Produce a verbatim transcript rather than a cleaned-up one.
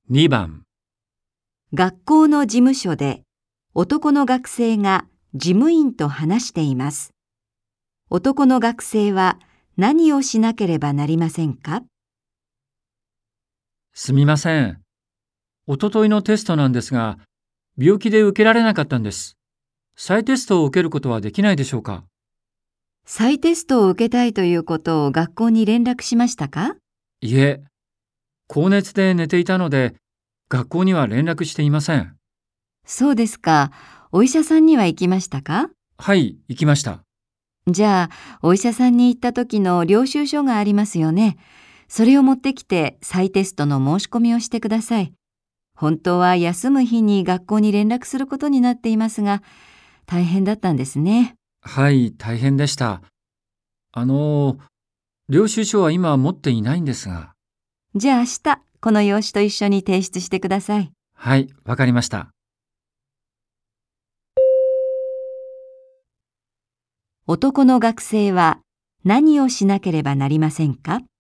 にばん、 学校の事務所で男の学生が事務員と話しています。男の学生は何をしなければなりませんか？ すみません。おとといのテストなんですが、病気で受けられなかったんです。再テストを受けることはできないでしょうか？ 再テストを受けたいということを学校に連絡しましたか？ いえ、高熱で寝ていたので、学校には連絡していません。 そうですか。お医者さんには行きましたか？ はい、行きました。 じゃあ、お医者さんに行った時の領収書がありますよね。それを持ってきて再テストの申し込みをしてください。本当は休む日に学校に連絡することになっていますが、大変だったんですね。 はい、大変でした。あの、領収書は今持っていないんですが。 じゃあ明日、この用紙と一緒に提出してください。 はい、わかりました。 男の学生は何をしなければなりませんか？